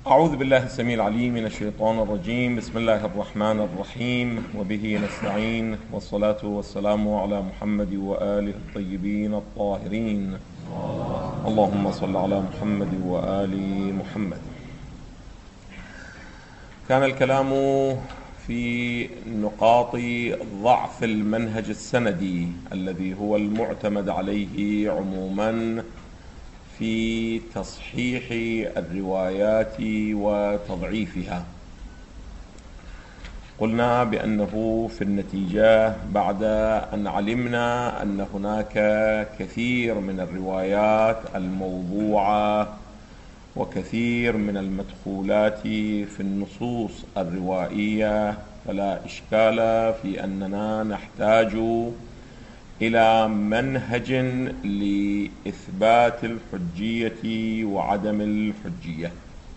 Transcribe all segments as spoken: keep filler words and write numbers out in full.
أعوذ بالله السميع العليم من الشيطان الرجيم. بسم الله الرحمن الرحيم، وبه نستعين، والصلاة والسلام على محمد وآله الطيبين الطاهرين. اللهم صل على محمد وآل محمد. كان الكلام في نقاط ضعف المنهج السندي الذي هو المعتمد عليه عموما في تصحيح الروايات وتضعيفها. قلنا بأنه في النتيجة بعد أن علمنا أن هناك كثير من الروايات الموضوعة وكثير من المدخولات في النصوص الروائية، فلا إشكال في أننا نحتاج إلى منهج لإثبات الحجية وعدم الحجية.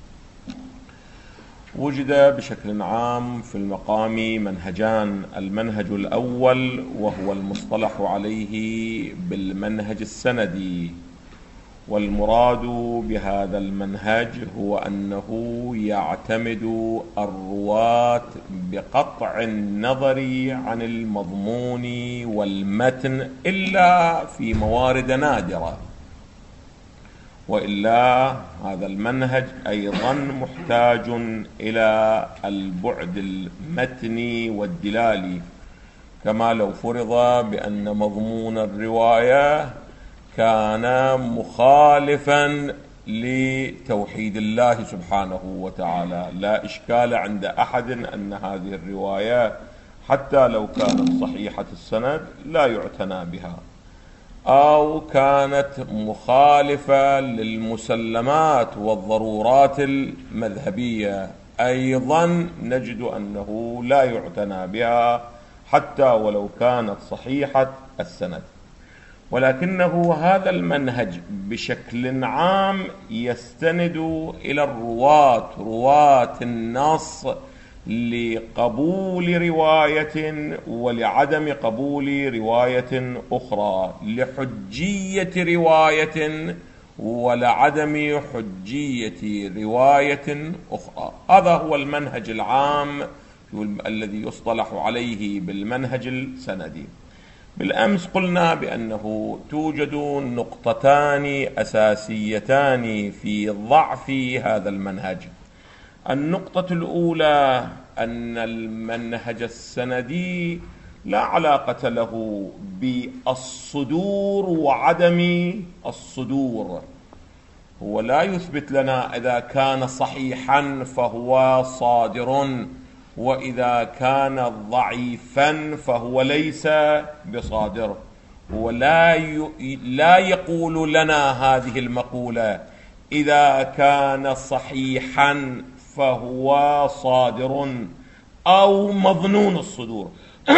وجد بشكل عام في المقام منهجان: المنهج الأول وهو المصطلح عليه بالمنهج السندي، والمراد بهذا المنهج هو أنه يعتمد الرواة بقطع النظر عن المضمون والمتن إلا في موارد نادرة، وإلا هذا المنهج أيضا محتاج إلى البعد المتني والدلالي، كما لو فرض بأن مضمون الرواية كان مخالفا لتوحيد الله سبحانه وتعالى. لا إشكال عند أحد أن هذه الرواية حتى لو كانت صحيحة السند لا يعتنى بها، أو كانت مخالفة للمسلمات والضرورات المذهبية أيضا نجد أنه لا يعتنى بها حتى ولو كانت صحيحة السند. ولكنه هذا المنهج بشكل عام يستند إلى الرواة رواة النص لقبول رواية ولعدم قبول رواية أخرى، لحجية رواية ولعدم حجية رواية أخرى. هذا هو المنهج العام الذي يصطلح عليه بالمنهج السندي. بالأمس قلنا بأنه توجد نقطتان أساسيتان في ضعف هذا المنهج. النقطة الأولى أن المنهج السندي لا علاقة له بالصدور وعدم الصدور. هو لا يثبت لنا إذا كان صحيحا فهو صادر، وإذا كان ضعيفا فهو ليس بصادر. هو لا لا يقول لنا هذه المقولة: إذا كان صحيحا فهو صادر أو مظنون الصدور،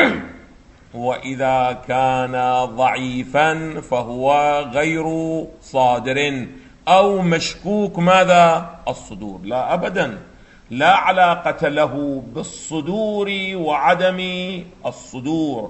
وإذا كان ضعيفا فهو غير صادر أو مشكوك ماذا الصدور. لا أبدا، لا علاقة له بالصدور وعدم الصدور،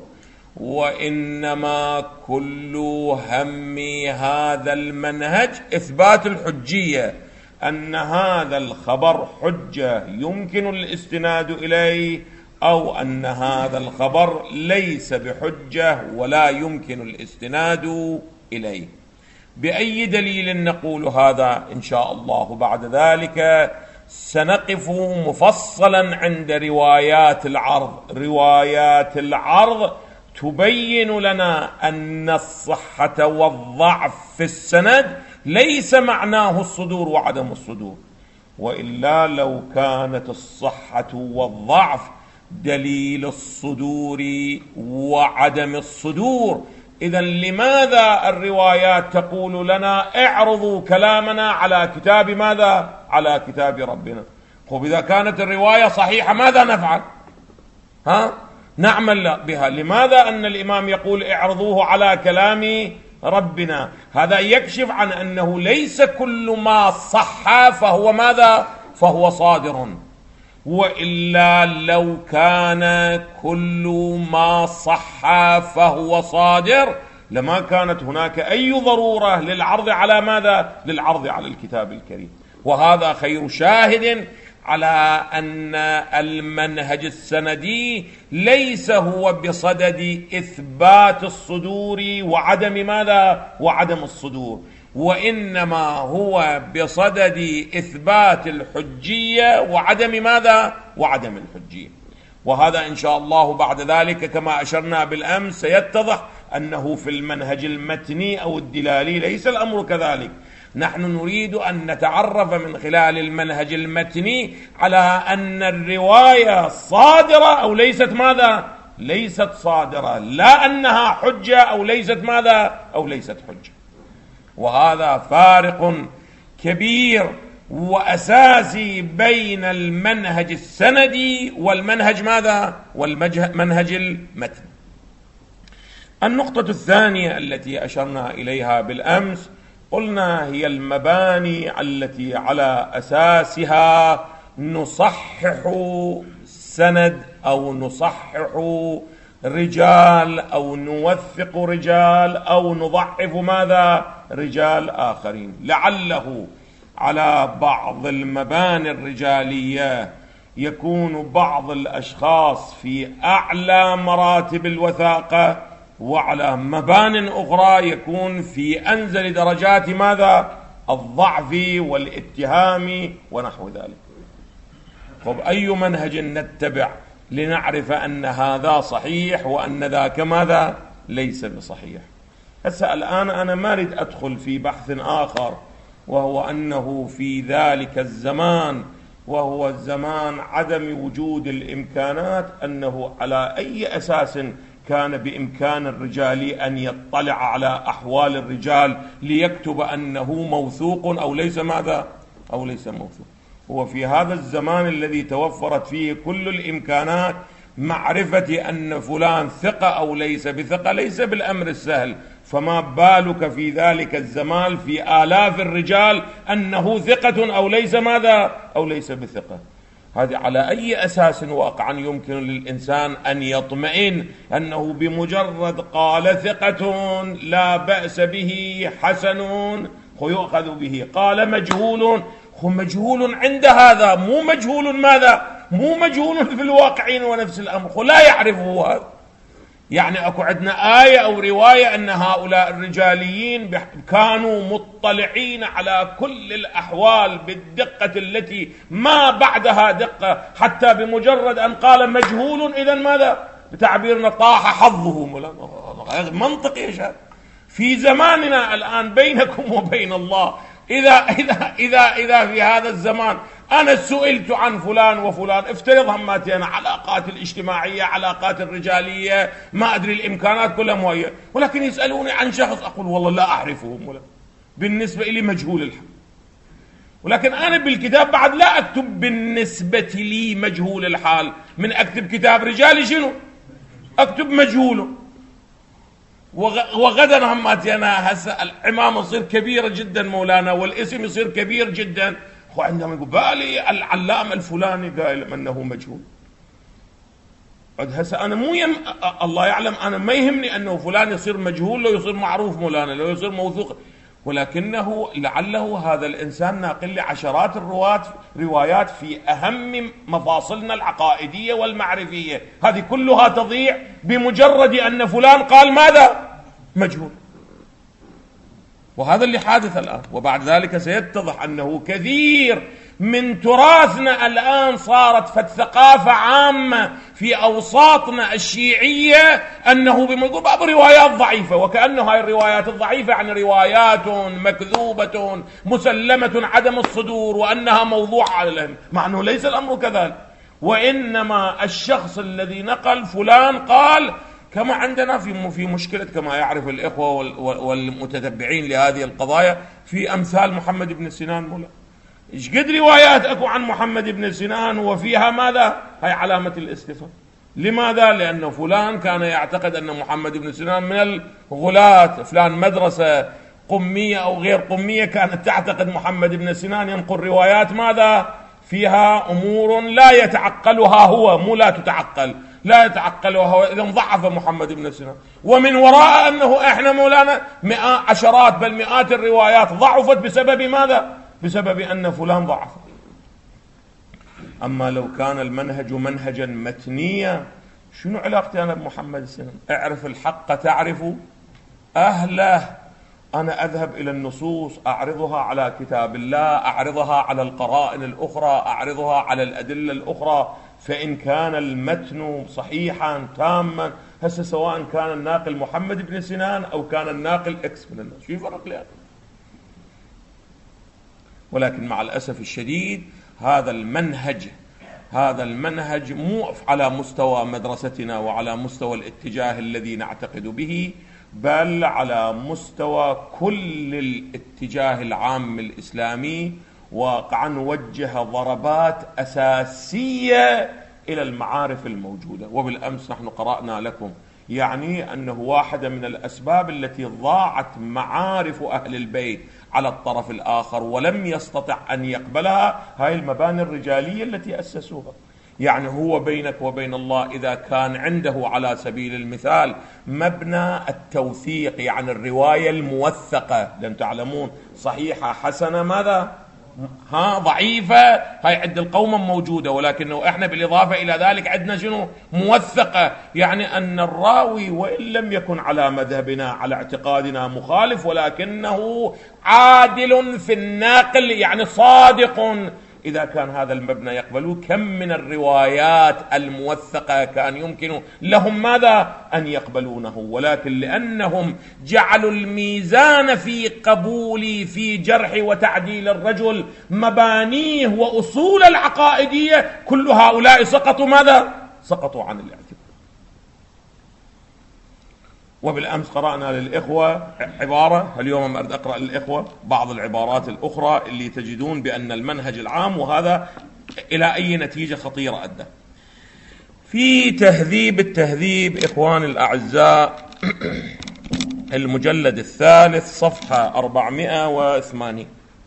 وإنما كل هم هذا المنهج إثبات الحجية، أن هذا الخبر حجة يمكن الاستناد إليه، أو أن هذا الخبر ليس بحجة ولا يمكن الاستناد إليه. بأي دليل نقول هذا؟ إن شاء الله بعد ذلك سنقف مفصلا عند روايات العرض. روايات العرض تبين لنا أن الصحة والضعف في السند ليس معناه الصدور وعدم الصدور، وإلا لو كانت الصحة والضعف دليل الصدور وعدم الصدور، إذن لماذا الروايات تقول لنا اعرضوا كلامنا على كتاب ماذا؟ على كتاب ربنا. طيب إذا كانت الرواية صحيحة ماذا نفعل؟ ها؟ نعمل بها. لماذا أن الإمام يقول اعرضوه على كلام ربنا؟ هذا يكشف عن أنه ليس كل ما صح فهو ماذا؟ فهو صادر. وإلا لو كان كل ما صح فهو صادر لما كانت هناك أي ضرورة للعرض على ماذا؟ للعرض على الكتاب الكريم. وهذا خير شاهد على أن المنهج السندي ليس هو بصدد إثبات الصدور وعدم ماذا؟ وعدم الصدور، وإنما هو بصدد إثبات الحجية وعدم ماذا؟ وعدم الحجية. وهذا إن شاء الله بعد ذلك كما أشرنا بالأمس سيتضح أنه في المنهج المتني أو الدلالي ليس الأمر كذلك. نحن نريد أن نتعرف من خلال المنهج المتني على أن الرواية صادرة أو ليست ماذا؟ ليست صادرة، لا أنها حجة أو ليست ماذا؟ أو ليست حجة. وهذا فارق كبير وأساسي بين المنهج السندي والمنهج ماذا؟ والمنهج المتني. النقطة الثانية التي أشرنا إليها بالأمس قلنا هي المباني التي على أساسها نصحح سند أو نصحح رجال أو نوثق رجال أو نضعف ماذا؟ رجال آخرين. لعله على بعض المباني الرجالية يكون بعض الأشخاص في أعلى مراتب الوثاقة، وعلى مبان أخرى يكون في أنزل درجات ماذا؟ الضعف والاتهام ونحو ذلك. طب أي منهج نتبع لنعرف أن هذا صحيح وأن ذاك ماذا؟ ليس بصحيح. هسه الآن أنا ما أريد أدخل في بحث آخر، وهو أنه في ذلك الزمان وهو الزمان عدم وجود الإمكانات، أنه على أي أساس كان بإمكان الرجال أن يطلع على أحوال الرجال ليكتب أنه موثوق أو ليس ماذا؟ أو ليس موثوق. هو في هذا الزمان الذي توفرت فيه كل الإمكانات معرفة أن فلان ثقة أو ليس بثقة ليس بالأمر السهل، فما بالك في ذلك الزمان في آلاف الرجال أنه ثقة أو ليس ماذا؟ أو ليس بثقة. هذه على أي أساس واقعا يمكن للإنسان أن يطمئن أنه بمجرد قال ثقة لا بأس به حسن ويؤخذ به، قال مجهول هو مجهول عند هذا، مو مجهول ماذا؟ مو مجهول في الواقعين ونفس الأمر، هو لا يعرفه هذا. يعني أكو عندنا آية أو رواية أن هؤلاء الرجاليين كانوا مطلعين على كل الأحوال بالدقة التي ما بعدها دقة، حتى بمجرد أن قال مجهول إذن ماذا؟ بتعبيرنا طاح حظه. منطقي يا شاب. في زماننا الآن بينكم وبين الله، إذا, إذا, إذا, إذا في هذا الزمان أنا سئلت عن فلان وفلان، افترض هماتي علاقات الاجتماعية علاقات الرجالية ما أدري الإمكانات كلها مهيئة، ولكن يسألوني عن شخص أقول والله لا أعرفه، بالنسبة لي مجهول الحال. ولكن أنا بالكتاب بعد لا أكتب بالنسبة لي مجهول الحال، من أكتب كتاب رجالي شنو؟ أكتب مجهوله. وغدا هماتي أنا هسه العمامة تصير كبيرة جدا مولانا والاسم يصير كبير جدا، وعندما يقول بالي العلامة الفلاني قائل أنه مجهول. هسه أنا مو يم... الله يعلم أنا ما يهمني أنه فلان يصير مجهول لو يصير معروف مولانا لو يصير موثوق، ولكنه لعله هذا الإنسان ناقل لعشرات الرواة روايات في أهم مفاصلنا العقائدية والمعرفية، هذه كلها تضيع بمجرد أن فلان قال ماذا؟ مجهول. وهذا اللي حادث الآن. وبعد ذلك سيتضح أنه كثير من تراثنا الآن صارت فالثقافة عامة في أوساطنا الشيعية أنه بمقول بعض روايات ضعيفة، وكأنه هاي الروايات الضعيفة عن روايات مكذوبة مسلمة عدم الصدور وأنها موضوع على الأهم، مع أنه ليس الأمر كذلك. وإنما الشخص الذي نقل فلان قال، كما عندنا في في مشكلة كما يعرف الإخوة والمتتبعين لهذه القضايا في أمثال محمد بن سنان مولا، إيش قد روايات أكو عن محمد بن سنان وفيها ماذا؟ هاي علامة الاستفهام. لماذا؟ لأن فلان كان يعتقد أن محمد بن سنان من الغلاة، فلان مدرسة قمية أو غير قمية كانت تعتقد محمد بن سنان ينقل روايات ماذا؟ فيها أمور لا يتعقلها هو، مو لا تتعقل، لا يتعقلها هو، إذن ضعف محمد بن سنان. ومن وراء أنه إحنا مولانا مئات عشرات بل مئات الروايات ضعفت بسبب ماذا؟ بسبب أن فلان ضعف. أما لو كان المنهج منهجا متنيا، شنو علاقتي أنا بمحمد السنن؟ اعرف الحق تعرف أهله. أنا أذهب إلى النصوص أعرضها على كتاب الله، أعرضها على القرائن الأخرى، أعرضها على الأدلة الأخرى، فإن كان المتن صحيحا تاما، هسه سواء كان الناقل محمد بن سنان أو كان الناقل إكس من الناس، شو فرق لي؟ ولكن مع الأسف الشديد هذا المنهج هذا المنهج مو على مستوى مدرستنا وعلى مستوى الاتجاه الذي نعتقد به، بل على مستوى كل الاتجاه العام الإسلامي. واقعا وجه ضربات أساسية إلى المعارف الموجودة. وبالأمس نحن قرأنا لكم يعني أنه واحدة من الأسباب التي ضاعت معارف أهل البيت على الطرف الآخر ولم يستطع أن يقبلها هاي المباني الرجالية التي أسسوها. يعني هو بينك وبين الله إذا كان عنده على سبيل المثال مبنى التوثيق، يعني الرواية الموثقة، لأن تعلمون صحيحة حسنة ماذا؟ ها ضعيفة، هاي عند القوم موجودة، ولكنه احنا بالإضافة إلى ذلك عندنا شنو؟ موثقة، يعني أن الراوي وإن لم يكن على مذهبنا على اعتقادنا مخالف، ولكنه عادل في الناقل، يعني صادق. إذا كان هذا المبنى يقبلوه، كم من الروايات الموثقة كان يمكن لهم ماذا؟ أن يقبلونه، ولكن لأنهم جعلوا الميزان في قبول في جرح وتعديل الرجل مبانيه وأصول العقائدية، كل هؤلاء سقطوا ماذا؟ سقطوا عن الاعتبار. وبالأمس قرأنا للإخوة عبارة، اليوم أريد أقرأ للإخوة بعض العبارات الأخرى اللي تجدون بأن المنهج العام، وهذا إلى أي نتيجة خطيرة أدى. في تهذيب التهذيب إخواني الأعزاء المجلد الثالث صفحة أربعمائة وثمانين،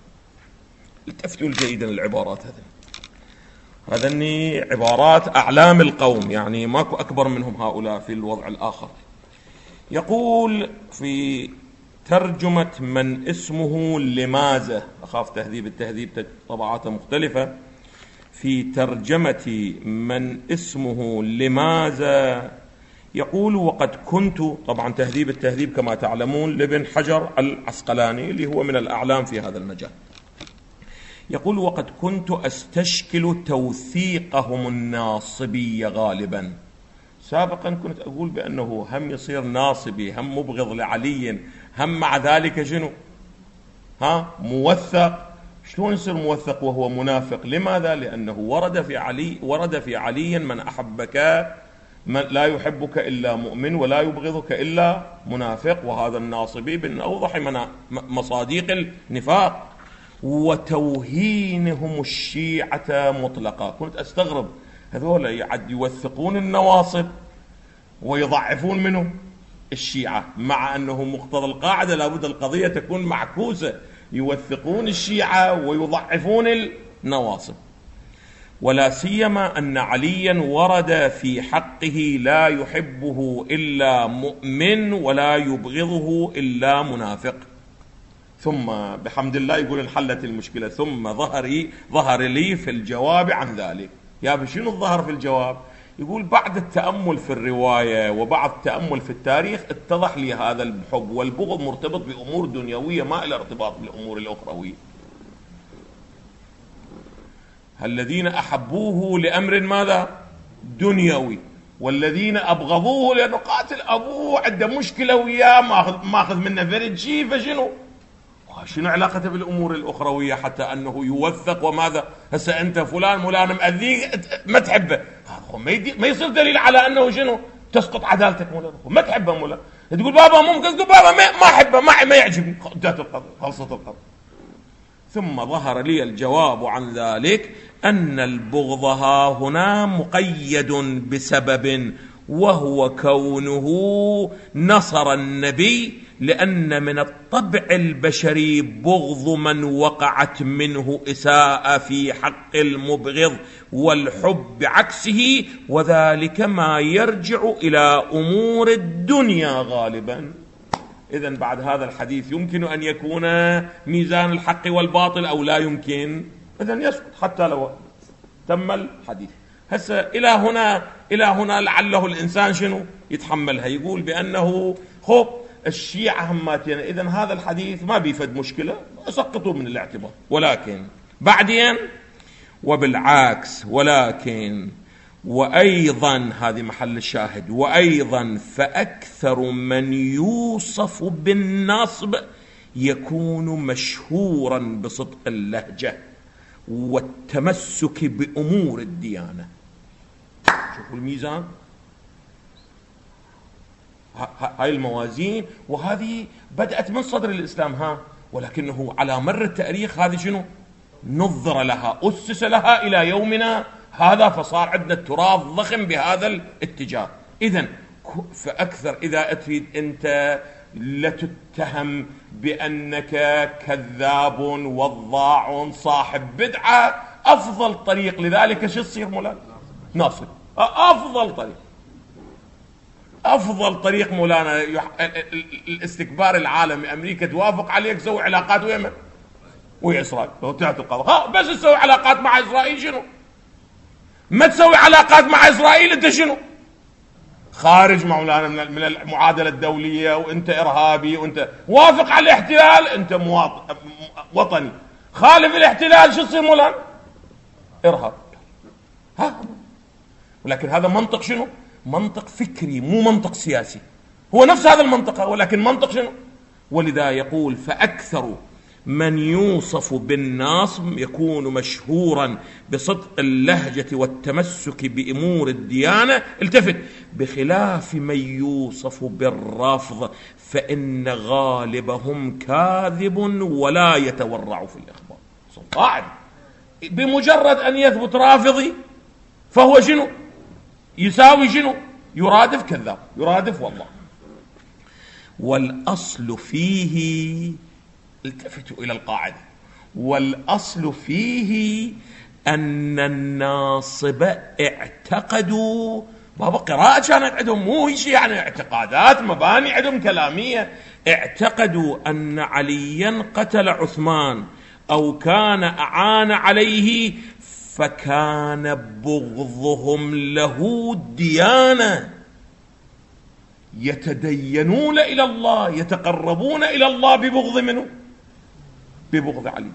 التفتوا جيدا العبارات هذه، هذني عبارات أعلام القوم، يعني ماكو أكبر منهم هؤلاء في الوضع الآخر. يقول في ترجمة من اسمه لماذا، أخاف تهذيب التهذيب طبعاته مختلفة، في ترجمة من اسمه لماذا يقول: وقد كنت، طبعا تهذيب التهذيب كما تعلمون لابن حجر العسقلاني اللي هو من الأعلام في هذا المجال، يقول: وقد كنت أستشكل توثيقهم الناصبي غالبا. سابقا كنت أقول بأنه هم يصير ناصبي، هم مبغض لعلي، هم مع ذلك شنو؟ ها موثق. شلون يصير موثق وهو منافق؟ لماذا؟ لأنه ورد في علي ورد في علي: من أحبك من لا يحبك إلا مؤمن ولا يبغضك إلا منافق. وهذا الناصبي من أوضح مصاديق النفاق. وتوهينهم الشيعة مطلقا. كنت أستغرب هذول يعد يوثقون النواصب ويضعفون منه الشيعة، مع أنه مقتضى القاعدة لابد القضية تكون معكوسة، يوثقون الشيعة ويضعفون النواصب. ولا سيما أن عليا ورد في حقه: لا يحبه إلا مؤمن ولا يبغضه إلا منافق. ثم بحمد الله يقول انحلت المشكلة. ثم ظهري ظهر لي في الجواب عن ذلك. يا بشنو الظهر في الجواب؟ يقول: بعد التأمل في الرواية وبعد التأمل في التاريخ اتضح لي هذا الحب والبغض مرتبط بأمور دنيوية ما إلى ارتباط بالأمور الأخروية. الذين أحبوه لأمر ماذا؟ دنيوي، والذين أبغضوه لأنه قاتل أبوه عنده مشكلة وياه ماخذ منه فرد شيء، فشنو؟ شنو علاقته بالأمور الأخروية حتى أنه يوثق؟ وماذا هسه أنت فلان ملان مأذيك ما تحبه، ما يصير دليل على أنه شنو؟ تسقط عدالتك مولانا، ما تحبه مولانا، تقول بابا ممكن تقول بابا ما أحبه ما, ما يعجبني، انتهت القضية، خلصت القضية. ثم ظهر لي الجواب عن ذلك أن البغض ها هنا مقيد بسبب، وهو كونه نصر النبي، لأن من الطبع البشري بغض من وقعت منه إساءة في حق المبغض، والحب بعكسه، وذلك ما يرجع إلى أمور الدنيا غالبا. إذن بعد هذا الحديث يمكن أن يكون ميزان الحق والباطل أو لا يمكن؟ إذن يسقط حتى لو تم الحديث. هسه إلى هنا إلى هنا لعله الإنسان شنو يتحملها، يقول بأنه خب الشيعة هماتين، إذن هذا الحديث ما بيفد مشكلة، سقطوا من الاعتبار. ولكن بعدين وبالعكس، ولكن وأيضا هذه محل الشاهد، وأيضا فأكثر من يوصف بالنصب يكون مشهورا بصدق اللهجة والتمسك بأمور الديانة. شوفوا الميزان، هاي الموازين، وهذه بدأت من صدر الإسلام ها، ولكنه على مر التاريخ هذه شنو نظر لها، أسس لها إلى يومنا هذا، فصار عندنا التراث ضخم بهذا الاتجاه. إذن فأكثر إذا تريد أنت لتتهم بأنك كذاب وضاع صاحب بدعة، أفضل طريق لذلك شو تصير مولانا؟ ناصب. أفضل طريق أفضل طريق مولانا الاستكبار العالمي، أمريكا توافق عليك سوي علاقات ويمن ويا إسرائيل وتحت القضاء، ها بس تسوي علاقات مع إسرائيل شنو؟ ما تسوي علاقات مع إسرائيل أنت شنو؟ خارج مولانا من المعادلة الدولية، وأنت إرهابي، وأنت وافق على الاحتلال أنت مواطن وطني، خالف الاحتلال شو تصير مولانا؟ إرهاب. ها ولكن هذا منطق شنو؟ منطق فكري مو منطق سياسي، هو نفس هذا المنطق ولكن منطق شنو؟ ولذا يقول فأكثر من يوصف بالنصب يكون مشهورا بصدق اللهجة والتمسك بأمور الديانة، التفت، بخلاف من يوصف بالرفض فإن غالبهم كاذب ولا يتورع في الإخبار. صدقاً بمجرد أن يثبت رافضي فهو شنو؟ يساوي شنو؟ يرادف كذاب، يرادف والله. والأصل فيه، التفتوا إلى القاعدة، والأصل فيه أن الناصب اعتقدوا، بابا قراءة كانت عندهم مو شيء يعني اعتقادات مباني عندهم كلامية، اعتقدوا أن عليا قتل عثمان أو كان أعان عليه فكان بغضهم له ديانة، يتدينون إلى الله، يتقربون إلى الله ببغض منه، ببغض علي.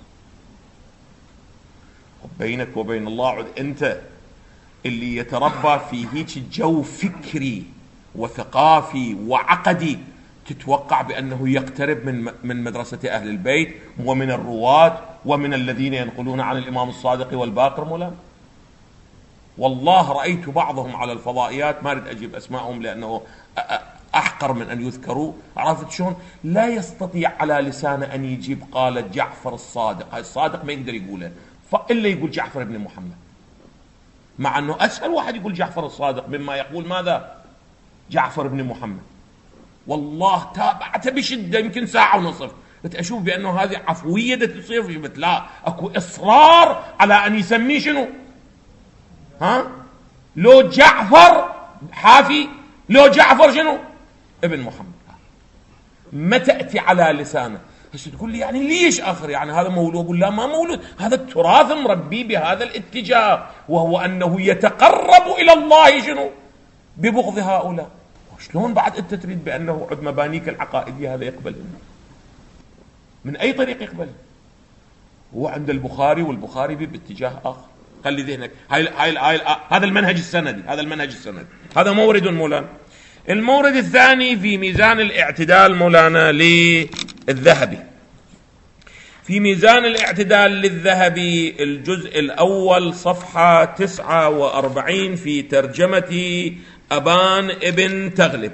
وبينك وبين الله عد أنت اللي يتربى في هيك جو فكري وثقافي وعقدي تتوقع بأنه يقترب من من مدرسة أهل البيت ومن الرواة ومن الذين ينقلون عن الإمام الصادق والباقر مولانا. والله رأيت بعضهم على الفضائيات، ما أريد أجيب أسمائهم لأنه أحقر من أن يذكروا، عرفت شلون؟ لا يستطيع على لسانه أن يجيب قال جعفر الصادق، الصادق ما يقدر يقوله إلا يقول جعفر بن محمد، مع أنه أسهل واحد يقول جعفر الصادق مما يقول ماذا؟ جعفر بن محمد. والله تابعته بشدة يمكن ساعة ونصف، أشوف بأنه هذه عفوية تصير في بيت، لا أكو إصرار على أن يسميه شنو؟ ها؟ لو جعفر حافي، لو جعفر شنو؟ ابن محمد، ما تأتي على لسانه. بس تقول لي يعني ليش آخر يعني هذا مولود؟ أقول لا ما مولود، هذا التراث مربي بهذا الاتجاه، وهو أنه يتقرب إلى الله شنو؟ ببغض هؤلاء. شلون بعد أنت تريد بأنه عد مبانيك العقائدية هذا يقبل؟ من أي طريق يقبل؟ هو عند البخاري، والبخاري باتجاه آخر. خلي ذهنك هاي هاي هاي هذا المنهج السندي، هذا المنهج السندي، هذا مورد مولانا. المورد الثاني في ميزان الاعتدال مولانا للذهبي، في ميزان الاعتدال للذهبي الجزء الأول صفحة تسعة وأربعين في ترجمة أبان ابن تغلب.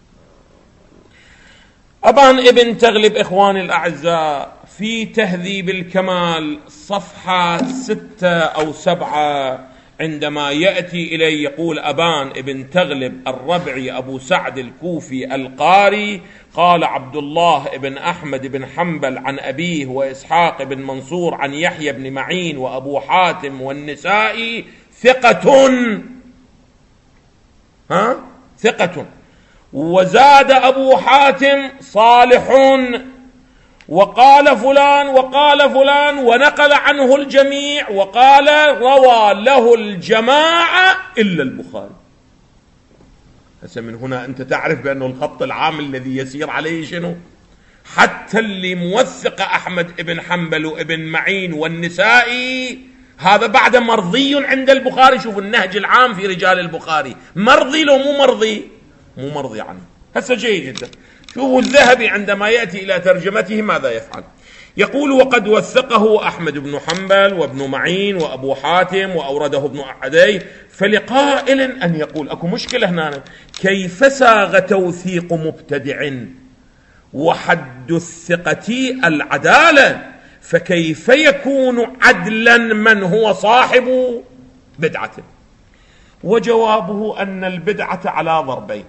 أبان ابن تغلب إخواني الأعزاء في تهذيب الكمال صفحة ستة أو سبعة عندما يأتي إليه يقول أبان ابن تغلب الربعي أبو سعد الكوفي القاري قال عبد الله ابن أحمد بن حنبل عن أبيه وإسحاق بن منصور عن يحيى بن معين وأبو حاتم والنسائي ثقة، ها ثقة، وزاد أبو حاتم صالح، وقال فلان وقال فلان، ونقل عنه الجميع، وقال روى له الجماعة إلا البخاري. هسه من هنا أنت تعرف بأنه الخط العام الذي يسير عليه شنو؟ حتى اللي موثق أحمد بن حنبل وابن معين والنسائي هذا بعد مرضي عند البخاري. شوف النهج العام في رجال البخاري، مرضي لو مو مرضي؟ مو مرضي عنه. هسه جيد جدا. شوفوا الذهبي عندما يأتي إلى ترجمته ماذا يفعل؟ يقول: وقد وثقه أحمد بن حنبل وابن معين وأبو حاتم وأورده ابن عدي. فلقائل أن يقول، أكو مشكلة هنا، كيف ساغ توثيق مبتدع وحد الثقة العدالة، فكيف يكون عدلا من هو صاحب بدعة؟ وجوابه أن البدعة على ضربين: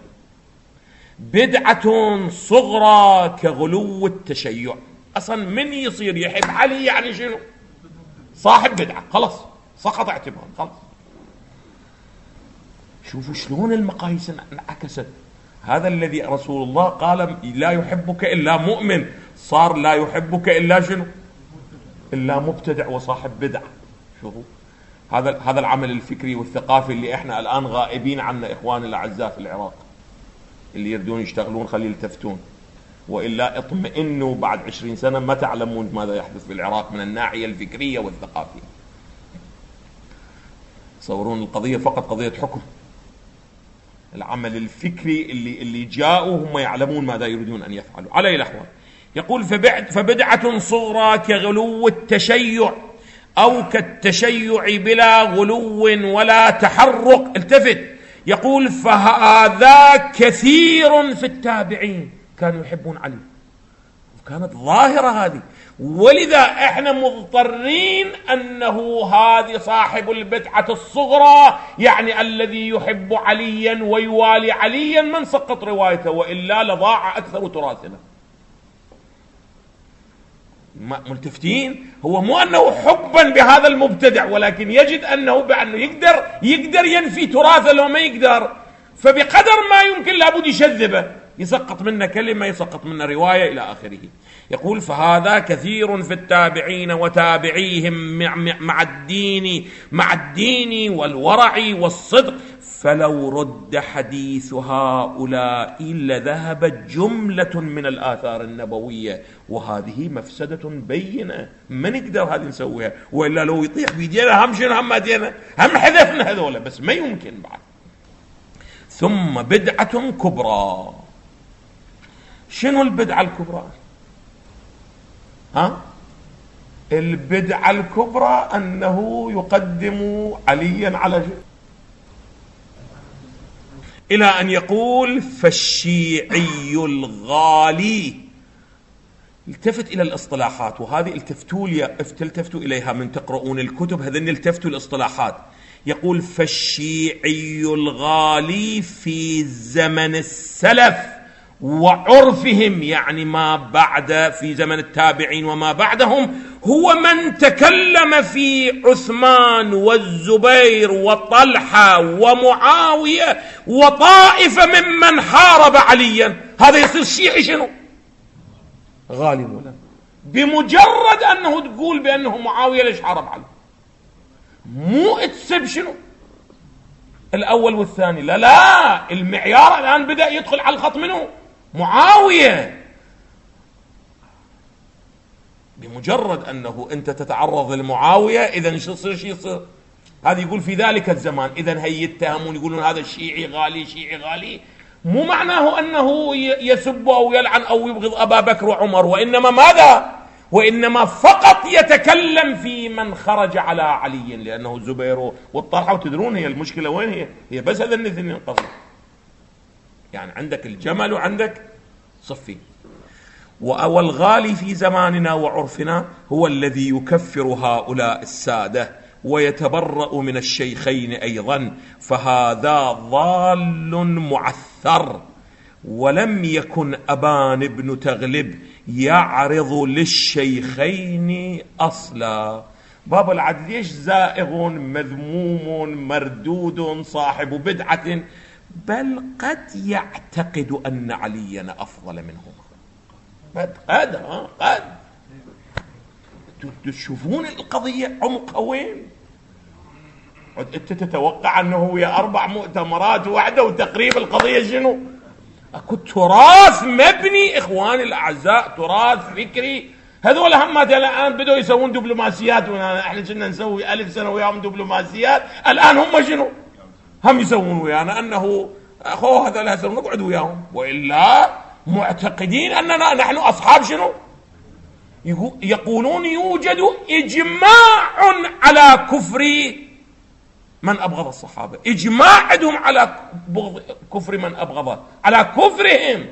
بدعة صغرى كغلو التشيع. أصلا من يصير يحب علي يعني شنو؟ صاحب بدعة، خلاص سقط اعتبار، خلاص. شوفوا شلون المقاييس انعكست. هذا الذي رسول الله قال لا يحبك إلا مؤمن، صار لا يحبك إلا شنو؟ إلا مبتدع وصاحب بدعة. شوفوا هذا هذا العمل الفكري والثقافي اللي احنا الآن غائبين عنه إخواننا الأعزاء في العراق. اللي يردون يشتغلون خلي يلتفتون، وإلا اطمئنوا بعد عشرين سنة ما تعلمون ماذا يحدث في العراق من الناحية الفكرية والثقافية. تصورون القضية فقط قضية حكم. العمل الفكري اللي اللي جاءوا هم يعلمون ماذا يريدون أن يفعلوا. على الأحوال يقول: فبدعة صغرى كغلو التشيع أو كالتشيع بلا غلو ولا تحرق. التفت، يقول: فهذا كثير في التابعين، كانوا يحبون علي، كانت ظاهرة هذه، ولذا احنا مضطرين أنه هذه صاحب البدعة الصغرى، يعني الذي يحب عليا ويوالي عليا، من سقط روايته، وإلا لضاع أكثر تراثنا. ملتفتين؟ هو مو أنه حبا بهذا المبتدع، ولكن يجد أنه بأنه يقدر يقدر ينفي تراثه لو ما يقدر، فبقدر ما يمكن لابد يشذبه، يسقط منا كلمة، يسقط منا رواية، إلى آخره. يقول: فهذا كثير في التابعين وتابعيهم مع الدين مع الدين والورع والصدق، فلو رد حديث هؤلاء لذهبت جملة من الآثار النبوية، وهذه مفسدة بينة ما نقدر هذه نسويها، وإلا لو يطيح بيدينا هم شنو، هم مادينا، هم حذفنا هذولا، بس ما يمكن بعد. ثم بدعة كبرى. شنو البدعة الكبرى؟ ها؟ البدعة الكبرى أنه يقدم عليا على شيء، إلى أن يقول: فالشيعي الغالي. التفت إلى الاصطلاحات، وهذه التفتوا التفتوا إليها من تقرؤون الكتب، هذين التفتوا الاصطلاحات. يقول: فالشيعي الغالي في زمن السلف وعرفهم، يعني ما بعد، في زمن التابعين وما بعدهم، هو من تكلم في عثمان والزبير وطلحة ومعاوية وطائفة ممن حارب عليا. هذا يصير شيعي شنو؟ غالي مولا. بمجرد أنه تقول بأنه معاوية ليش حارب علي، مو تسب شنو الأول والثاني، لا لا، المعيار الآن بدأ يدخل على الخط منه معاوية. بمجرد أنه أنت تتعرض للمعاوية، إذن شو يصير شو يصير؟ هذا يقول في ذلك الزمان إذن هي يتهمون، يقولون هذا الشيعي غالي، شيعي غالي، مو معناه أنه يسب أو يلعن أو يبغض أبا بكر وعمر، وإنما ماذا؟ وإنما فقط يتكلم في من خرج على علي، لأنه الزبير والطلحة. وتدرون هي المشكلة وين هي؟ هي بس هذا الاثنين قبل، يعني عندك الجمل وعندك صفين. والغالي في زماننا وعرفنا هو الذي يكفر هؤلاء السادة ويتبرأ من الشيخين أيضا، فهذا ضال معثر. ولم يكن أبان بن تغلب يعرض للشيخين أصلا. باب العدل ليش زائغ مذموم مردود صاحب بدعة، بل قد يعتقد أن عليا أفضل منهما. قد قد ها قد تشوفون القضية عمقها وين؟ أنت تتوقع أنه هي أربع مؤتمرات واحدة وتقريب القضية شنو؟ أكو تراث مبني إخواني الأعزاء، تراث فكري. هذول هم الآن بدوا يسوون دبلوماسيات، احنا كنا نسوي ألف سنة وياهم دبلوماسيات، الآن هم شنو؟ هم يسوون ويانا أنه أخو هذا لا يسوون، نقعد وياهم، وإلا معتقدين أننا نحن أصحاب شنو؟ يقولون يوجد إجماع على كفر من أبغض الصحابة، إجماع عندهم على كفر من أبغضه، على كفرهم.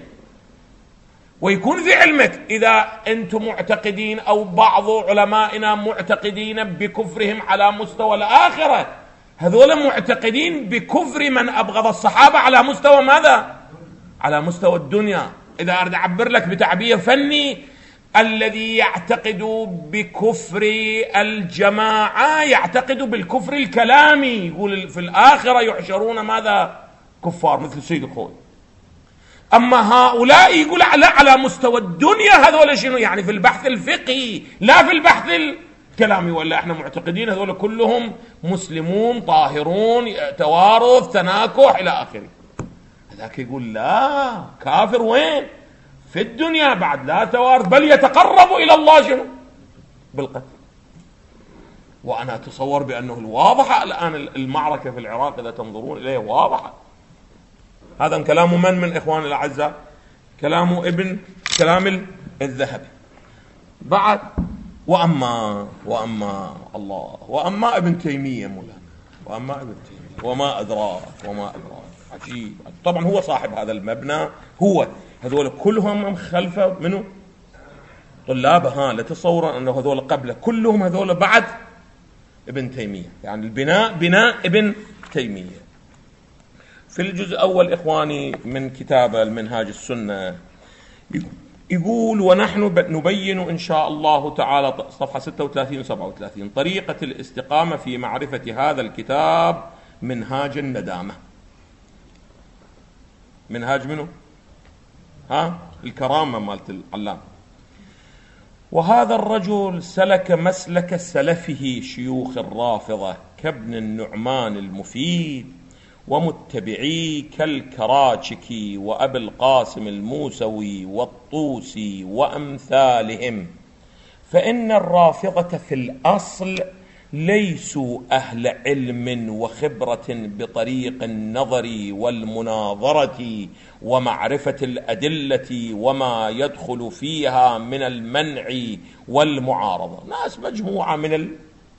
ويكون في علمك إذا أنتم معتقدين أو بعض علمائنا معتقدين بكفرهم على مستوى الآخرة، هذول معتقدين بكفر من أبغض الصحابة على مستوى ماذا؟ على مستوى الدنيا. إذا أريد أعبر لك بتعبير فني، الذي يعتقد بكفر الجماعة يعتقد بالكفر الكلامي، يقول في الآخرة يحشرون ماذا؟ كفار، مثل سيد الخوي. أما هؤلاء يقول لا، على مستوى الدنيا هذول شنو؟ يعني في البحث الفقهي لا في البحث الكلامي. ولا احنا معتقدين هذول كلهم مسلمون طاهرون، توارث تناكح إلى آخره. هذاك يقول لا، كافر وين؟ في الدنيا بعد لا توارث، بل يتقرب إلى الله شنو؟ بالقتل. وأنا أتصور بأنه الواضحة الآن المعركة في العراق إذا تنظرون إليه واضحة. هذا كلام من من إخوان الأعزاء؟ كلام ابن كلام الذهبي. بعد وأما وأما الله وأما ابن تيمية مولانا، وأما ابن تيمية وما أدراك وما أدراك. عجيب. طبعا هو صاحب هذا المبنى، هو هذول كلهم خلفه منه طلابه. ها لا تصور أنه هذول قبله، كلهم هذول بعد ابن تيمية، يعني البناء بناء ابن تيمية. في الجزء الأول إخواني من كتاب المنهاج السنة يقول: ونحن نبين إن شاء الله تعالى، صفحة ستة وثلاثين و سبعة وثلاثين، طريقة الاستقامة في معرفة هذا الكتاب منهاج الندامة. منهاج منه؟ ها الكرامة مالت العلام. وهذا الرجل سلك مسلك سلفه شيوخ الرافضة كابن النعمان المفيد ومتبعي كالكراتشكي وأبي القاسم الموسوي والطوسي وأمثالهم، فإن الرافضة في الأصل ليسوا أهل علم وخبرة بطريق النظر والمناظرة ومعرفة الأدلة وما يدخل فيها من المنع والمعارضة. ناس مجموعة من ال...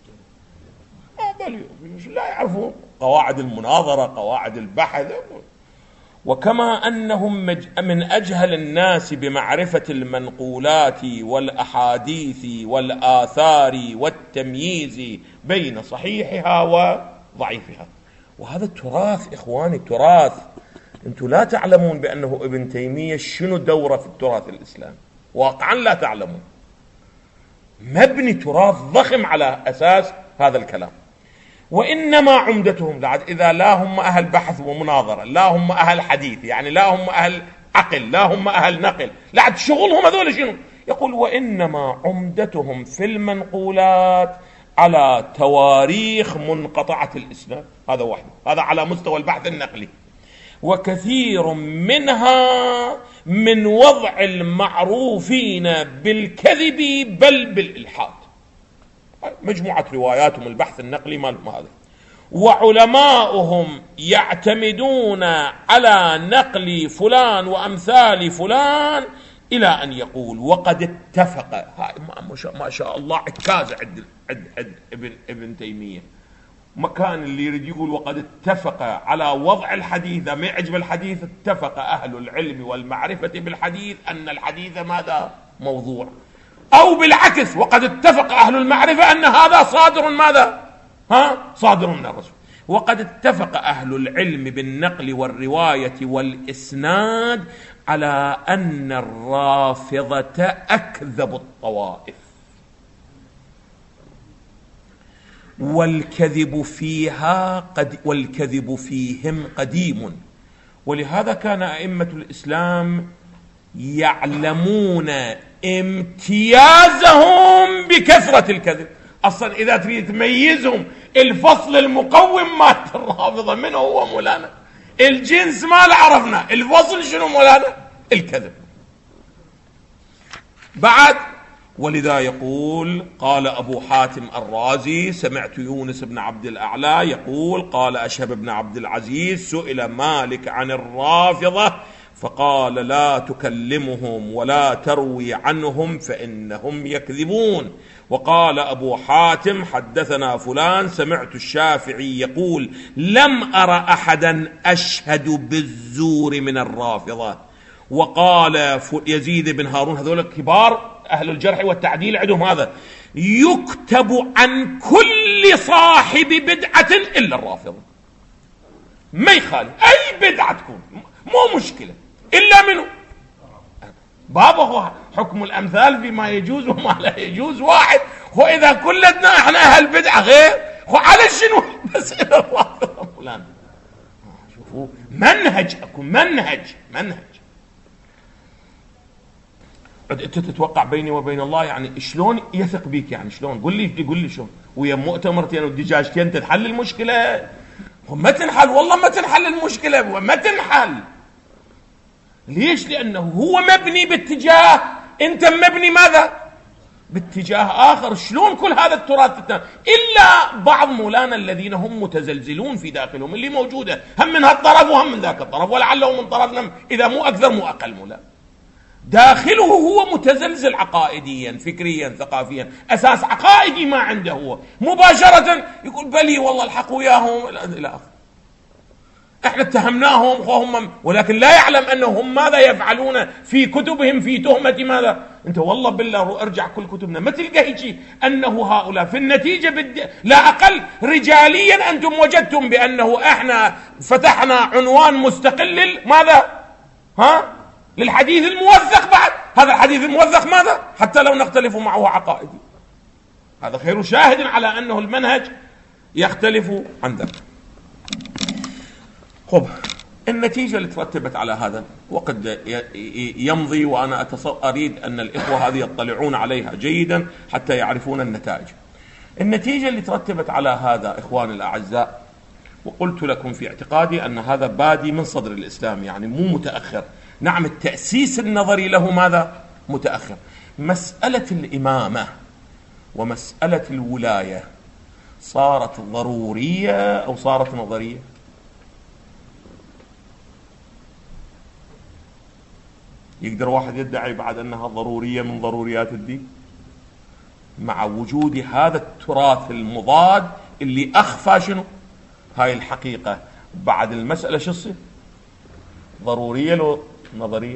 لا يعرفون قواعد المناظرة، قواعد البحث. وكما أنهم من أجهل الناس بمعرفة المنقولات والأحاديث والآثار والتمييز بين صحيحها وضعيفها. وهذا التراث إخواني، تراث أنتم لا تعلمون بأنه ابن تيمية شنو دوره في التراث الإسلامي، واقعا لا تعلمون. مبني تراث ضخم على أساس هذا الكلام. وإنما عمدتهم لعد إذا لا هم أهل بحث ومناظرة، لا هم أهل حديث، يعني لا هم أهل عقل، لا هم أهل نقل، لعد شغلهم هذول شنو؟ يقول: وإنما عمدتهم في المنقولات على تواريخ منقطعة الإسناد. هذا واحد، هذا على مستوى البحث النقلي. وكثير منها من وضع المعروفين بالكذب بل بالإلحاد. مجموعة رواياتهم البحث النقلي مالهم هذا. وعلماؤهم يعتمدون على نقل فلان وأمثال فلان إلى أن يقول: وقد اتفق. هاي ما شاء الله عكاز عند عند ابن ابن تيمية. مكان اللي يريد يقول وقد اتفق على وضع الحديث، ما يعجب الحديث، اتفق أهل العلم والمعرفة بالحديث أن الحديث ماذا؟ موضوع. أو بالعكس، وقد اتفق أهل المعرفة أن هذا صادر ماذا؟ ها؟ صادر من الرسول. وقد اتفق أهل العلم بالنقل والرواية والإسناد على أن الرافضة أكذب الطوائف، والكذب فيها قد والكذب فيهم قديم، ولهذا كان أئمة الإسلام يعلمون امتيازهم بكثرة الكذب. أصلا إذا تريد تميزهم الفصل المقوم مال الرافضة منه هو مولانا، الجنس ما عرفنا، الفصل شنو مولانا؟ الكذب. بعد ولذا يقول قال أبو حاتم الرازي سمعت يونس بن عبد الأعلى يقول قال أشهب بن عبد العزيز سئل مالك عن الرافضة فقال لا تكلمهم ولا تروي عنهم فإنهم يكذبون. وقال أبو حاتم حدثنا فلان سمعت الشافعي يقول لم أرى أحدا أشهد بالزور من الرافضة. وقال يزيد بن هارون، هذول كبار أهل الجرح والتعديل عندهم هذا، يكتب عن كل صاحب بدعة إلا الرافضة، ما يخالف أي بدعة تكون مو مشكلة إلا منه. بابه حكم الأمثال بما يجوز وما لا يجوز واحد، وإذا كلنا احنا أهل بدعة غير وعلى شنو بس إلا الرافضة فلان. شوفوا منهج أكون منهج منهج انت تتوقع بيني وبين الله يعني شلون يثق بيك؟ يعني شلون؟ قل لي قل لي شلون؟ ويا مؤتمرتين ودجاجتين تنحل المشكله؟ وما تنحل والله ما تنحل المشكله وما تنحل. ليش؟ لانه هو مبني باتجاه، انت مبني ماذا؟ باتجاه اخر. شلون كل هذا التراث تتنام؟ الا بعض مولانا الذين هم متزلزلون في داخلهم اللي موجوده هم من هالطرف وهم من ذاك الطرف، ولعله من طرفنا اذا مو اكثر مو اقل مولانا. داخله هو متزلزل عقائديا فكريا ثقافيا، أساس عقائدي ما عنده، هو مباشرة يقول بلي والله الحق وياهم إلى آخره. احنا اتهمناهم وهم، ولكن لا يعلم أنهم ماذا يفعلون في كتبهم في تهمة ماذا. انت والله بالله ارجع كل كتبنا ما تلقى هيك أنه هؤلاء في النتيجة بد... لا أقل رجاليا أنتم وجدتم بأنه احنا فتحنا عنوان مستقل ماذا ها للحديث الموثق. بعد هذا الحديث الموثق ماذا؟ حتى لو نختلف معه عقائدي، هذا خير شاهد على أنه المنهج يختلف عن ذلك. خب النتيجة اللي ترتبت على هذا وقد يمضي، وأنا أريد أن الإخوة هذه يطلعون عليها جيدا حتى يعرفون النتائج. النتيجة اللي ترتبت على هذا إخواني الأعزاء، وقلت لكم في اعتقادي أن هذا بادي من صدر الإسلام يعني مو متأخر. نعم التأسيس النظري له ماذا؟ متأخر. مسألة الإمامة ومسألة الولاية صارت ضرورية أو صارت نظرية؟ يقدر واحد يدعي بعد أنها ضرورية من ضروريات الدين مع وجود هذا التراث المضاد اللي أخفى شنو؟ هاي الحقيقة. بعد المسألة شو تصير؟ ضرورية لو نظرية.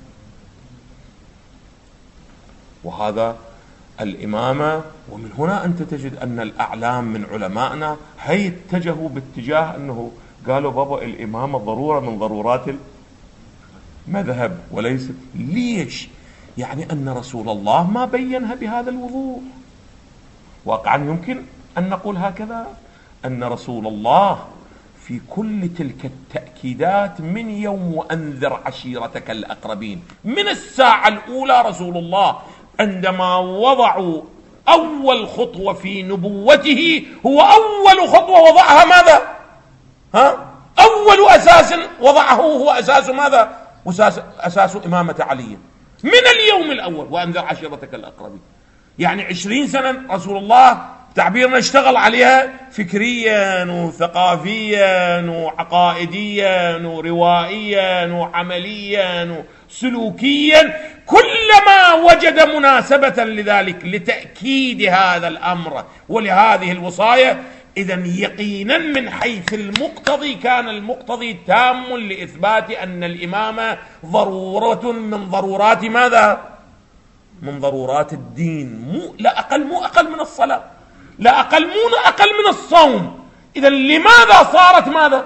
وهذا الإمامة، ومن هنا أنت تجد أن الأعلام من علمائنا هي اتجهوا باتجاه أنه قالوا بابا الإمامة ضرورة من ضرورات المذهب وليست. ليش؟ يعني أن رسول الله ما بينها بهذا الوضوح. واقعا يمكن أن نقول هكذا، أن رسول الله في كل تلك التأكيدات من يوم وأنذر عشيرتك الأقربين، من الساعة الأولى رسول الله عندما وضعوا أول خطوة في نبوته، هو أول خطوة وضعها ماذا؟ ها؟ أول أساس وضعه هو أساس ماذا؟ أساس, أساس إمامة علي من اليوم الأول، وأنذر عشيرتك الأقربين. يعني عشرين سنة رسول الله تعبيرنا اشتغل عليها فكريا وثقافيا وعقائديا وروائيا وعمليا وسلوكيا، كلما وجد مناسبة لذلك لتأكيد هذا الأمر ولهذه الوصاية. إذن يقينا من حيث المقتضي كان المقتضي تام لإثبات أن الإمامة ضرورة من ضرورات ماذا؟ من ضرورات الدين، مو لا أقل مو أقل من الصلاة، لا أقل مو أقل من الصوم. إذن لماذا صارت ماذا؟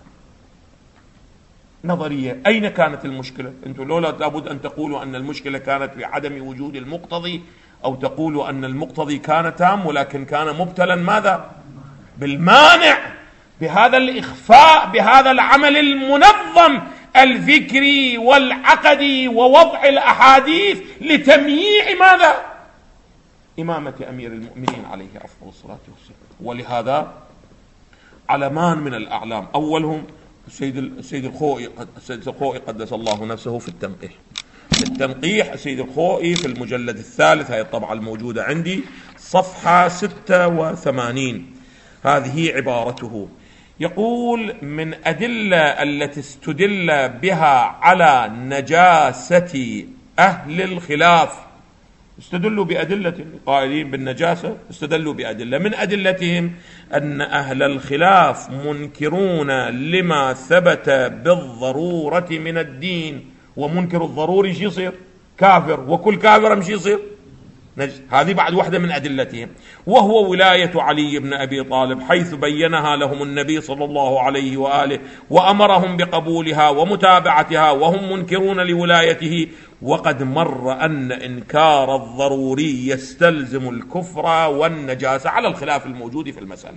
نظرية. أين كانت المشكلة؟ أنتم لولا لابد أن تقولوا أن المشكلة كانت في عدم وجود المقتضي، أو تقولوا أن المقتضي كان تام ولكن كان مبتلا ماذا؟ بالمانع، بهذا الإخفاء، بهذا العمل المنظم الفكري والعقدي ووضع الأحاديث لتمييع ماذا؟ إمامة أمير المؤمنين عليه أفضل الصلاة والسلام. ولهذا علمان من الأعلام، أولهم السيد السيد الخوئي السيد الخوئي قدس الله نفسه في التنقيح. في التنقيح السيد الخوئي في المجلد الثالث، هذه الطبعة الموجودة عندي، صفحة ستة وثمانين، هذه عبارته. يقول: من أدلة التي استدل بها على نجاسة أهل الخلاف، استدلوا بأدلة، قائلين بالنجاسة استدلوا بأدلة، من أدلتهم أن أهل الخلاف منكرون لما ثبت بالضرورة من الدين. ومنكر الضروري شي يصير؟ كافر، وكل كافر مش يصير نجس. هذه بعد واحدة من أدلتهم. وهو ولاية علي بن أبي طالب، حيث بينها لهم النبي صلى الله عليه وآله وأمرهم بقبولها ومتابعتها، وهم منكرون لولايته. وقد مر أن إنكار الضروري يستلزم الكفر والنجاسة، على الخلاف الموجود في المسألة.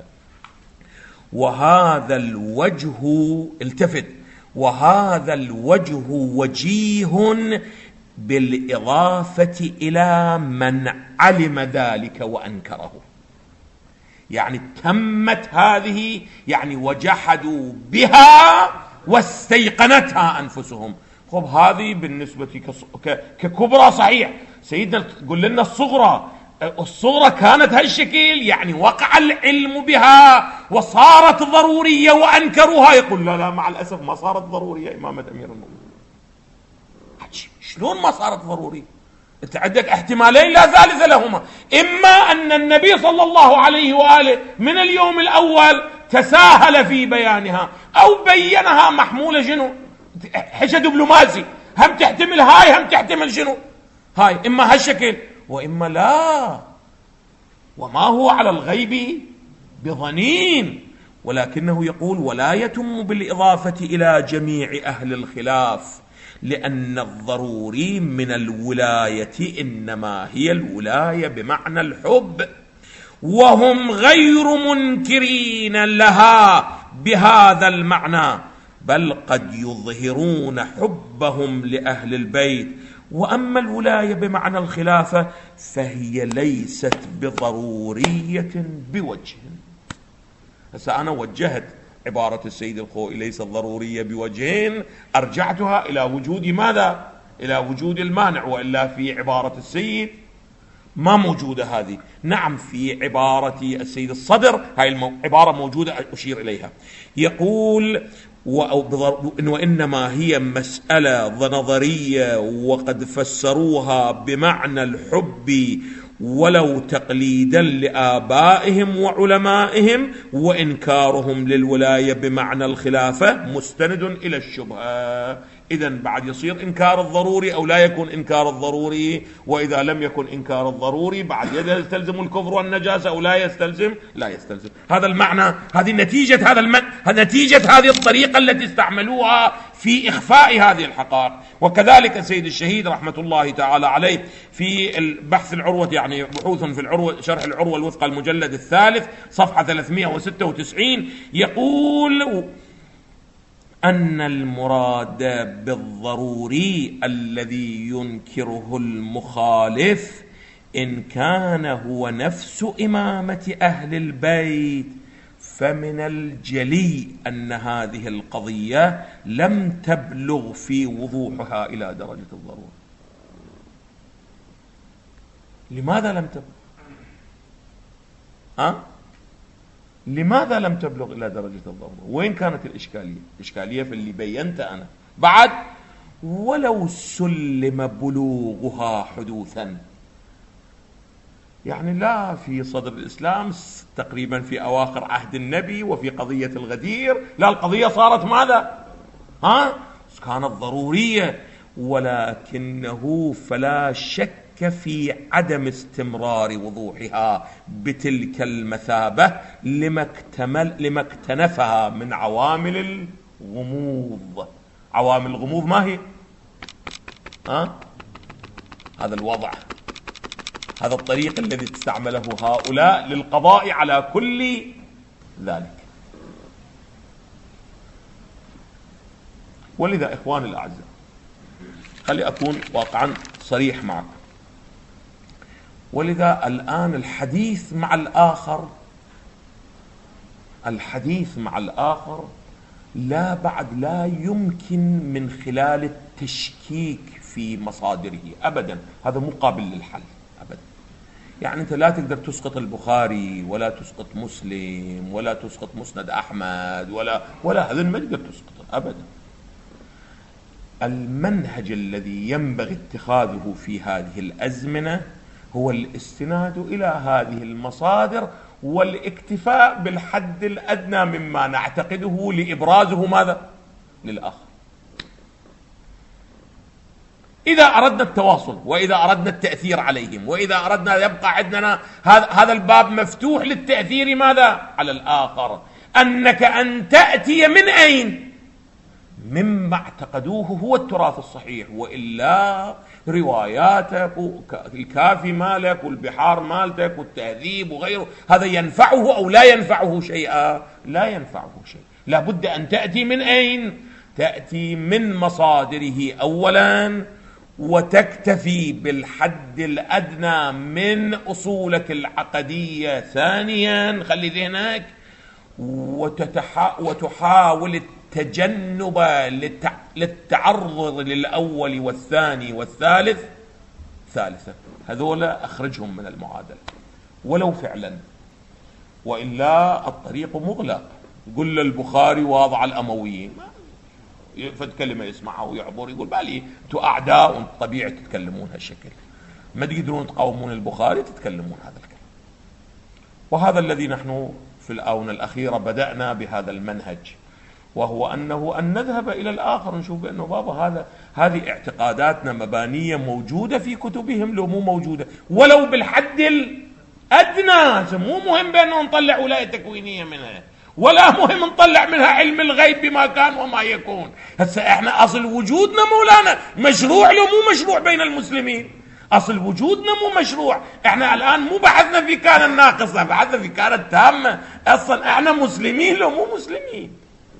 وهذا الوجه، التفت، وهذا الوجه وجيه بالإضافة إلى من علم ذلك وأنكره. يعني تمت هذه، يعني وجحدوا بها واستيقنتها أنفسهم. خب هذه بالنسبة ككبرى صحيح، سيدنا قل لنا الصغرى، الصغرى كانت هالشكل، يعني وقع العلم بها وصارت ضرورية وأنكروها. يقول لا لا مع الأسف ما صارت ضرورية إمامة أمير المؤمنين. شلون ما صارت ضرورية؟ أنت عندك احتمالين لا ثالث لهما: إما أن النبي صلى الله عليه وآله من اليوم الأول تساهل في بيانها، أو بينها محمولة شنو؟ حشد دبلوماسي، هم تحتمل هاي هم تحتمل شنو هاي، إما هالشكل وإما لا. وما هو على الغيب بضنين. ولكنه يقول: ولا يتم بالإضافة إلى جميع أهل الخلاف، لأن الضروري من الولاية إنما هي الولاية بمعنى الحب، وهم غير منكرين لها بهذا المعنى، بل قد يظهرون حبهم لأهل البيت. وأما الولاية بمعنى الخلافة فهي ليست بضرورية بوجه. هسا أنا وجهت عبارة السيد الخوئي ليست ضرورية بوجهين، أرجعتها إلى وجود ماذا؟ إلى وجود المانع. وإلا في عبارة السيد ما موجودة هذه. نعم في عبارة السيد الصدر هاي العبارة موجودة أشير إليها. يقول: وإنما هي مسألة نظرية، وقد فسروها بمعنى الحب ولو تقليدا لآبائهم وعلمائهم، وإنكارهم للولاية بمعنى الخلافة مستند إلى الشبهة. إذن بعد يصير إنكار الضروري أو لا يكون إنكار الضروري، وإذا لم يكن إنكار الضروري بعد يستلزم الكفر والنجاسة أو لا يستلزم؟ لا يستلزم. هذا المعنى، هذه نتيجة هذا المن... نتيجة هذه الطريقة التي استعملوها في إخفاء هذه الحقائق. وكذلك السيد الشهيد رحمة الله تعالى عليه في البحث العروة، يعني بحوث في العروة، شرح العروة الوثقى المجلد الثالث صفحة ثلاثمائة وستة وتسعين، يقول أن المراد بالضروري الذي ينكره المخالف إن كان هو نفس إمامة أهل البيت، فمن الجلي أن هذه القضية لم تبلغ في وضوحها إلى درجة الضرورة. لماذا لم تبلغ؟ ها؟ لماذا لم تبلغ إلى درجة الضرورة؟ وين كانت الإشكالية؟ الإشكالية في اللي بينت أنا. بعد ولو سلم بلوغها حدوثا، يعني لا في صدر الإسلام تقريبا في أواخر عهد النبي وفي قضية الغدير، لا القضية صارت ماذا؟ ها؟ كانت ضرورية، ولكنه فلا شك في عدم استمرار وضوحها بتلك المثابة لما اكتمل لما اكتنفها من عوامل الغموض. عوامل الغموض ما هي؟ ها؟ هذا الوضع، هذا الطريق الذي استعمله هؤلاء للقضاء على كل ذلك. ولذا إخواني الأعزاء، خلي أكون واقعا صريح معكم، ولذا الآن الحديث مع الآخر الحديث مع الآخر لا بعد لا يمكن من خلال التشكيك في مصادره أبدا، هذا مو قابل للحل أبدا. يعني أنت لا تقدر تسقط البخاري ولا تسقط مسلم ولا تسقط مسند أحمد ولا ولا هذا ما تقدر تسقطه أبدا. المنهج الذي ينبغي اتخاذه في هذه الأزمنة هو الاستناد إلى هذه المصادر والاكتفاء بالحد الأدنى مما نعتقده لإبرازه ماذا؟ للآخر. إذا أردنا التواصل وإذا أردنا التأثير عليهم وإذا أردنا يبقى عندنا هذا الباب مفتوح للتأثير ماذا؟ على الآخر، أنك أن تأتي من أين؟ مما اعتقدوه هو التراث الصحيح، وإلا رواياتك الكافي مالك والبحار مالتك والتهذيب وغيره هذا ينفعه أو لا ينفعه شيئا؟ لا ينفعه شيء. لا بد أن تأتي من أين؟ تأتي من مصادره أولا، وتكتفي بالحد الأدنى من أصولك العقدية ثانيا، خلي ذهنك، وتتحا وتحاول التجنب للتعرض للأول والثاني والثالث ثالثا. هذولا أخرجهم من المعادلة ولو فعلا، وإلا الطريق مغلق. قل للبخاري واضع الأمويين فد كلمة يسمعها ويعبر يقول بالي انتوا أعداء وانتوا طبيعي تتكلمون هالشكل، ما تقدرون تقاومون البخاري تتكلمون هذا الكلام. وهذا الذي نحن في الآونة الأخيرة بدأنا بهذا المنهج، وهو أنه أن نذهب إلى الآخر نشوف أنه بابا هذا هذه اعتقاداتنا مبانية موجودة في كتبهم لو مو موجودة ولو بالحد الأدنى، مو مهم بأنه نطلع ولاية تكوينية منها ولا مهم نطلع منها علم الغيب بما كان وما يكون. هسه احنا أصل وجودنا مولانا مشروع لو مو مشروع بين المسلمين، أصل وجودنا مو مشروع. احنا الآن مو بحثنا في كان الناقصة، بحثنا في كان التامة. أصلا احنا مسلمين لو مو مسلمين.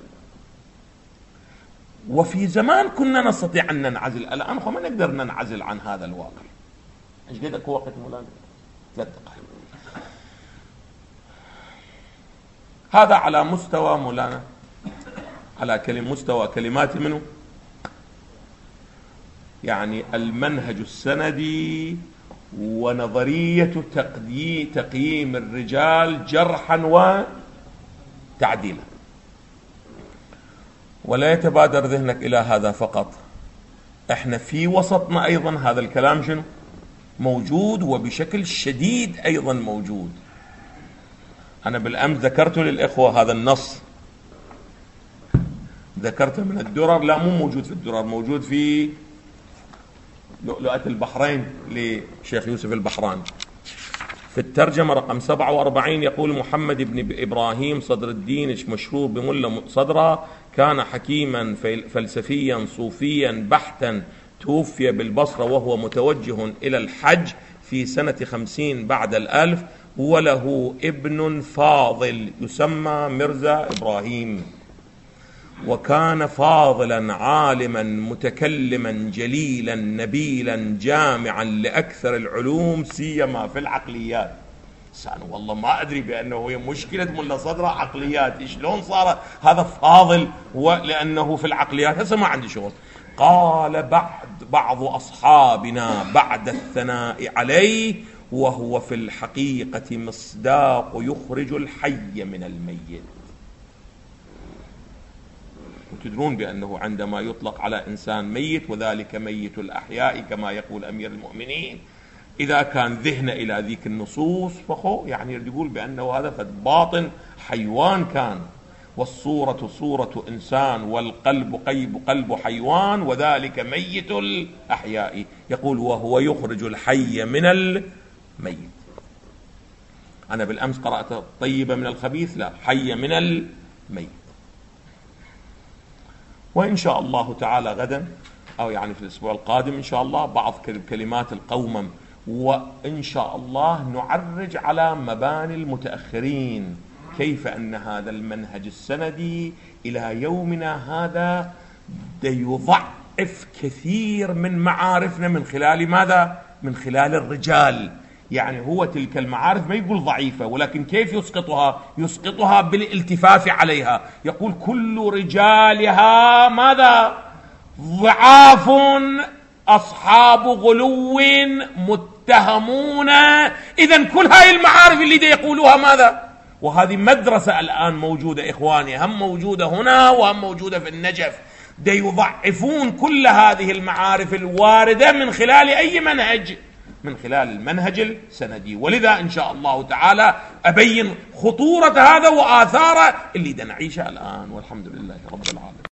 وفي زمان كنا نستطيع أن ننعزل، الآن ما نقدر ننعزل عن هذا الواقع. ايش قدك وقت مولانا؟ ثلاث دقائق. هذا على مستوى مولانا، على كلمة مستوى كلمات منه، يعني المنهج السندي ونظرية تقييم الرجال جرحا وتعديلا. ولا يتبادر ذهنك إلى هذا فقط، احنا في وسطنا أيضا هذا الكلام شنو موجود، وبشكل شديد أيضا موجود. أنا بالأمس ذكرت للإخوة هذا النص، ذكرته من الدرر، لا مو موجود في الدرر، موجود في لؤلؤة البحرين لشيخ يوسف البحراني في الترجمة رقم سبعة وأربعين. يقول محمد بن إبراهيم صدر الدين مشهور بملا صدرة، كان حكيما فلسفيا صوفيا بحتا، توفي بالبصرة وهو متوجه إلى الحج في سنة خمسين بعد الألف، وله ابن فاضل يسمى مرزا إبراهيم، وكان فاضلا عالما متكلما جليلا نبيلا جامعا لأكثر العلوم سيما في العقليات. سأنا والله ما أدري بأنه هي مشكلة ملا صدرة عقليات، شلون صار هذا فاضل ولأنه في العقليات؟ هسه ما عندي شغل. قال بعد بعض أصحابنا بعد الثناء عليه، وهو في الحقيقة مصداق يخرج الحي من الميت. وتدرون بأنه عندما يطلق على إنسان ميت، وذلك ميت الأحياء كما يقول أمير المؤمنين، إذا كان ذهن إلى ذيك النصوص فخو يعني يقول بأنه هذا فد باطن حيوان كان، والصورة صورة إنسان والقلب قيب قلب حيوان، وذلك ميت الأحياء. يقول وهو يخرج الحي من الميت. أنا بالأمس قرأت طيبة من الخبيث، لا، حي من الميت. وإن شاء الله تعالى غدا أو يعني في الأسبوع القادم إن شاء الله بعض كلمات القومم، وإن شاء الله نعرج على مباني المتأخرين، كيف أن هذا المنهج السندي إلى يومنا هذا يضعف كثير من معارفنا من خلال ماذا؟ من خلال الرجال. يعني هو تلك المعارف ما يقول ضعيفة، ولكن كيف يسقطها؟ يسقطها بالالتفاف عليها. يقول كل رجالها ماذا؟ ضعاف أصحاب غلو متهمون. إذن كل هاي المعارف اللي دي يقولوها ماذا؟ وهذه مدرسة الآن موجودة إخواني، هم موجودة هنا وهم موجودة في النجف. دي يضعفون كل هذه المعارف الواردة من خلال أي منهج؟ من خلال المنهج السندي. ولذا إن شاء الله تعالى أبين خطورة هذا وآثاره اللي دا نعيشها الآن، والحمد لله رب العالمين.